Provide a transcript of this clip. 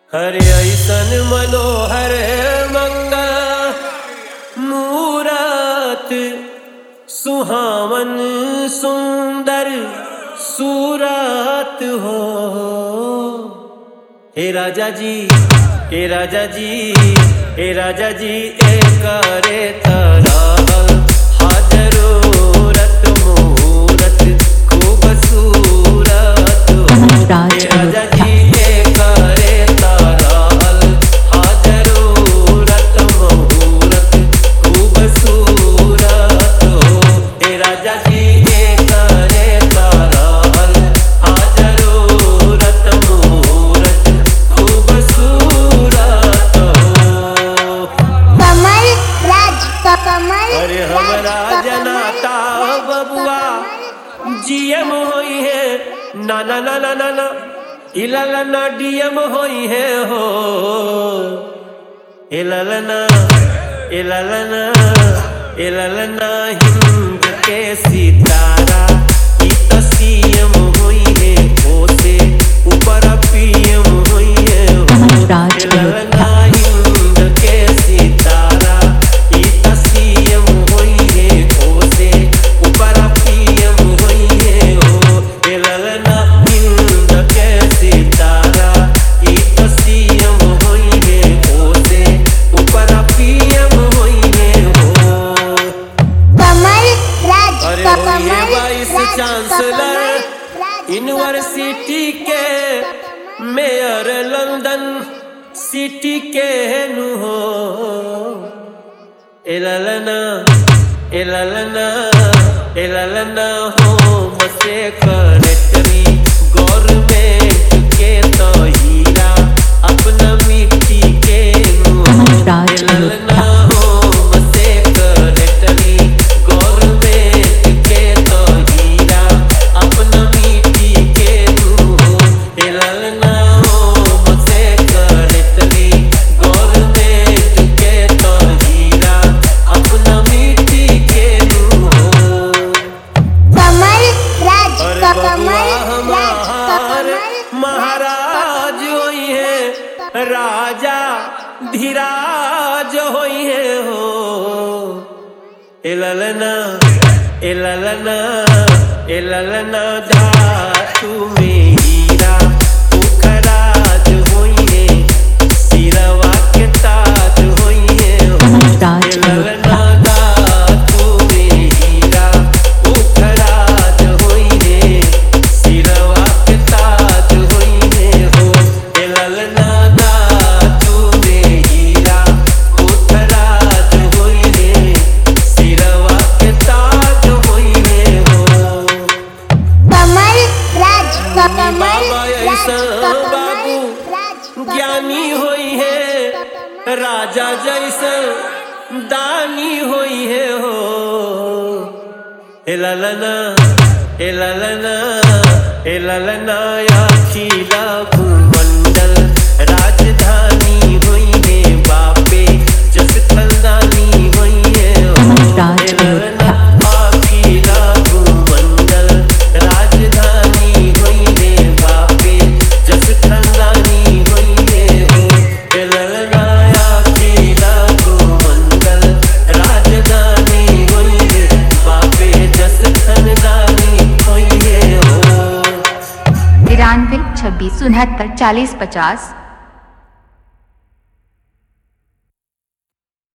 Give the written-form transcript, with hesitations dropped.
हरे ऐसन मनोहर मंगल मूरत सुहावन सुंदर सूरत हो। हे राजा जी, हे राजा जी, हे राजा जी, एक रे तरह हाजरूरत मुहूर्त खूबसूरत हो। हे राजा जी एक रे तरह हाजरूरत मुहूर्त खूबसूरत हो। हे राजा जी एक रे तरह हाजरूरत मुहूर्त खूबसूरत हो। अरे हमरा जनाता बबुआ जीएम होई है ना ना ना ना ना ना इललना डीएम होई है हो। इललना इललना इललना हिंद के सितारा ई तो सीएम होई है ओ से ऊपर पीएम होई है हो। इललना हिंद के सितारा ई तो सीएम होई है ओ से ऊपर पीएम होई है हो। इललना हिंद के सितारा ई तो सीएम होई है ओ से ऊपर पीएम होई है हो। अरे होइए वाइस चांसलर यूनिवर्सिटी के मेयर लंदन सिटी के नु हो। इललना इललना इललना होम सेक्रेटरी गवर्नमेंट के तो हीरा अपना मिट्टी के नु हो। इललना होम सेक्रेटरी गवर्नमेंट के तो हीरा अपना मिट्टी के नु हो। इललना होम सेक्रेटरी गवर्नमेंट के तो हीरा अपना मिट्टी के नु हो। अरे बबुआ हमार महाराज होई है राजा धीराज होई है हो। इललना इललना इललना धातु में हीरा उखराज होई है सिरवा के ताज होई है हो। इललना धातु में हीरा उखराज होई है सिरवा के ताज होई है हो। इललना धातु में हीरा उखराज होई है सिरवा के ताज होई है हो। बाबा ऐसा बाबू ज्ञानी होई है राजा जैसा दानी होई है हो। इललना इललना इललना अखिला भूमंडल राजधानी होई है बापे जस खलदानी होई है हो। इललना अखिला भूमंडल राजधानी होई है बापे जस खलदानी होई है हो। इललना अखिला भूमंडल राजधानी होई है बापे जस खलदानी होई है हो। 93 26 69 40 50